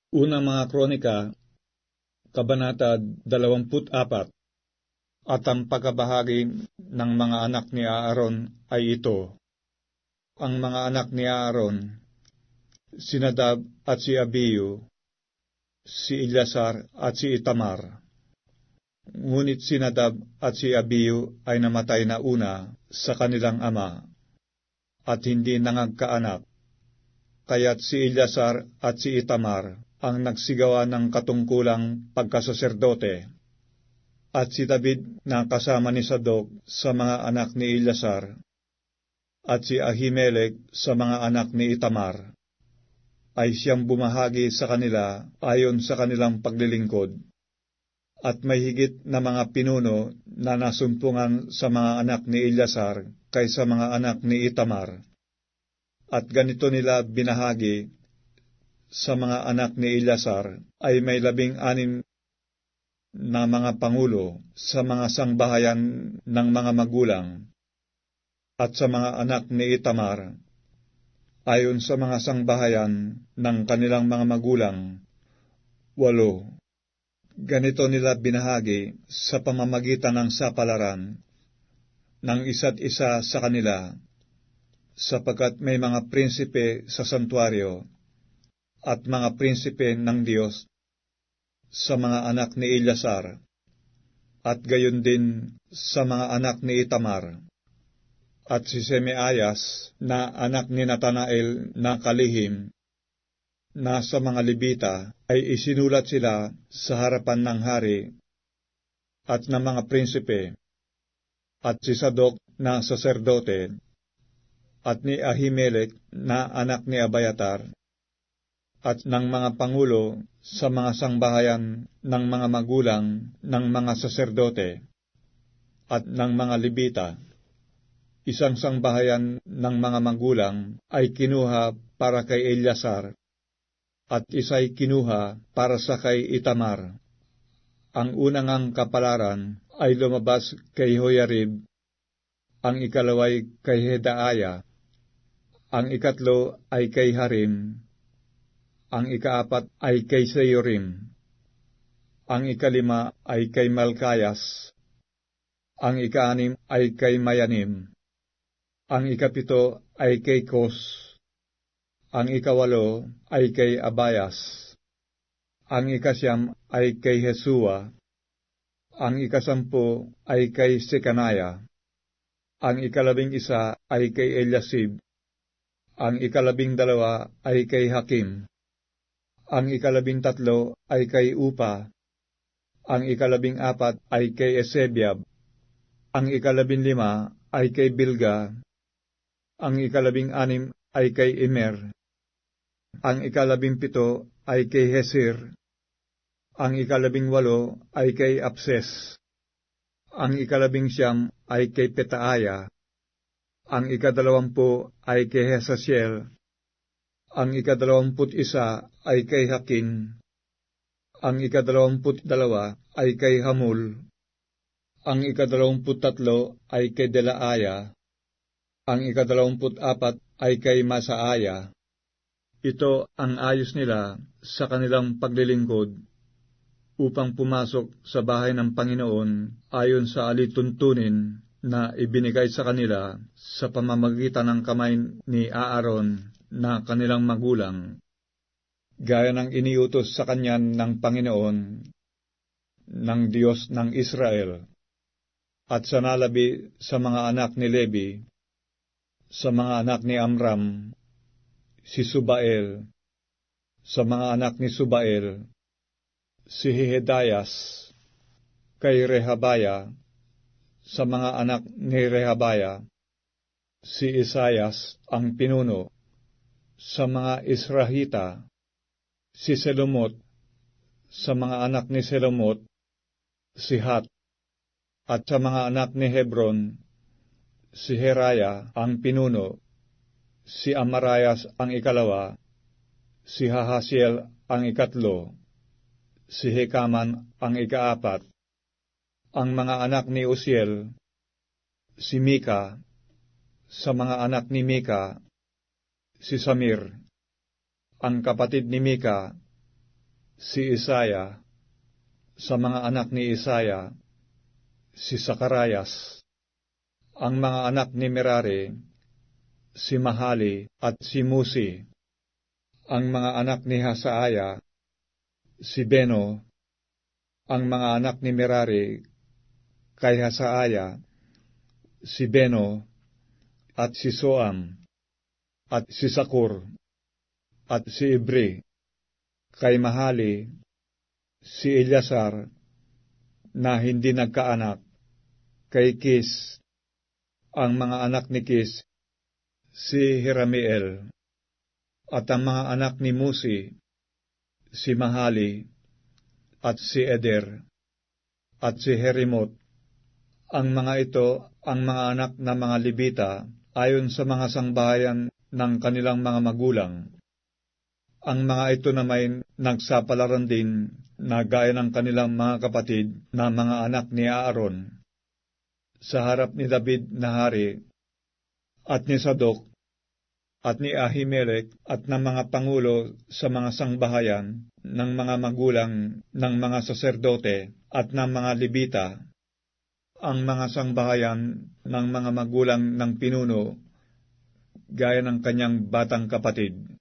Unang mga Kronika, Kabanata 24. At ang pagkabahagi ng mga anak ni Aaron ay ito. Ang mga anak ni Aaron, si Nadab at si Abihu, si Eleazar at si Itamar. Ngunit si Nadab at si Abihu ay namatay na una sa kanilang ama, at hindi nangagkaanak. Kaya't si Eleazar at si Itamar ang nagsigawa ng katungkulang pagkasaserdote. At si David na kasama ni Sadok sa mga anak ni Eleazar, at si Ahimelech sa mga anak ni Itamar, ay siyang bumahagi sa kanila ayon sa kanilang paglilingkod. At may higit na mga pinuno na nasumpungan sa mga anak ni Eleazar kaysa mga anak ni Itamar. At ganito nila binahagi: sa mga anak ni Eleazar ay may 16 na mga pangulo sa mga sangbahayan ng mga magulang, at sa mga anak ni Itamar, ayon sa mga sangbahayan ng kanilang mga magulang, 8. Ganito nila binahagi sa pamamagitan ng sapalaran ng isa't isa sa kanila, sapagkat may mga prinsipe sa santuaryo at mga prinsipe ng Diyos sa mga anak ni Eleazar, at gayon din sa mga anak ni Itamar. At si Semeayas na anak ni Natanael na kalihim na sa mga Levita ay isinulat sila sa harapan ng hari at ng mga prinsipe, at si Sadok na saserdote, at ni Ahimelech na anak ni Abiatar, at ng mga pangulo sa mga sangbahayan ng mga magulang ng mga saserdote, at ng mga Levita. Isang sangbahayan ng mga magulang ay kinuha para kay Eleazar, at isa'y kinuha para sa kay Itamar. Ang unang kapalaran ay lumabas kay Hoyarib, ang ikalaway kay Hedaaya, ang ikatlo ay kay Harim, ang ikaapat ay kay Seyorim, ang ikalima ay kay Malkayas, ang ikaanim ay kay Mayanim, ang ikapito ay kay Kos, ang ikawalo ay kay Abayas, ang ikasyam ay kay Hesua, ang ikasampu ay kay Sekanaya, ang ikalabing-isa ay kay Eliasib, ang ikalabing-dalawa ay kay Hakim, ang ikalabing-tatlo ay kay Upa, ang ikalabing-apat ay kay Esebiab, ang ikalabing-lima ay kay Bilga, ang ikalabing-anim ay kay Immer, ang ikalabing-pito ay kay Hesir, ang ikalabing-walo ay kay Apses, ang ikalabing-siyam ay kay Petaaya, ang ikadalawampu ay kay Hesasiel, ang ikadalawamput-isa ay kay Hakin, ang ikadalawamput-dalawa ay kay Hamul, ang ikadalawamput-tatlo ay kay Delaaya, ang ikadalawamput-apat ay kay Masaaya. Ito ang ayos nila sa kanilang paglilingkod upang pumasok sa bahay ng Panginoon ayon sa alituntunin na ibinigay sa kanila sa pamamagitan ng kamay ni Aaron na kanilang magulang, gaya ng iniutos sa kanya ng Panginoon, ng Diyos ng Israel. At sa nalabi sa mga anak ni Levi, sa mga anak ni Amram, si Subael, sa mga anak ni Subael, si Hehedayas, kay Rehabaya, sa mga anak ni Rehabaya, si Isayas ang pinuno, sa mga Israhita, si Selomot, sa mga anak ni Selomot, si Hat, at sa mga anak ni Hebron, si Heraya ang pinuno, si Amarayas ang ikalawa, si Hahasiel ang ikatlo, si Hekaman ang ikaapat. Ang mga anak ni Uziel, si Mika, sa mga anak ni Mika, si Samir, ang kapatid ni Mika, si Isaya. Sa mga anak ni Isaya, si Zacarias. Ang mga anak ni Merari, si Mahali at si Musi. Ang mga anak ni Hasaaya, si Beno. Ang mga anak ni Merari kay Hasaaya, si Beno at si Soam at si Sakur at si Ibri. Kay Mahali, si Eleazar na hindi nagkaanak. Kay Kis, ang mga anak ni Kis, si Hiramiel. At ang mga anak ni Musi, si Mahali at si Eder at si Herimot. Ang mga ito ang mga anak na mga Libita ayon sa mga sangbahayan ng kanilang mga magulang. Ang mga ito na may nagsapalaran din na gaya ng kanilang mga kapatid na mga anak ni Aaron, sa harap ni David na hari, at ni Sadok, at ni Ahimelech, at ng mga pangulo sa mga sangbahayan ng mga magulang ng mga saserdote at ng mga Libita, ang mga sangbahayan ng mga magulang ng pinuno, gaya ng kanyang batang kapatid.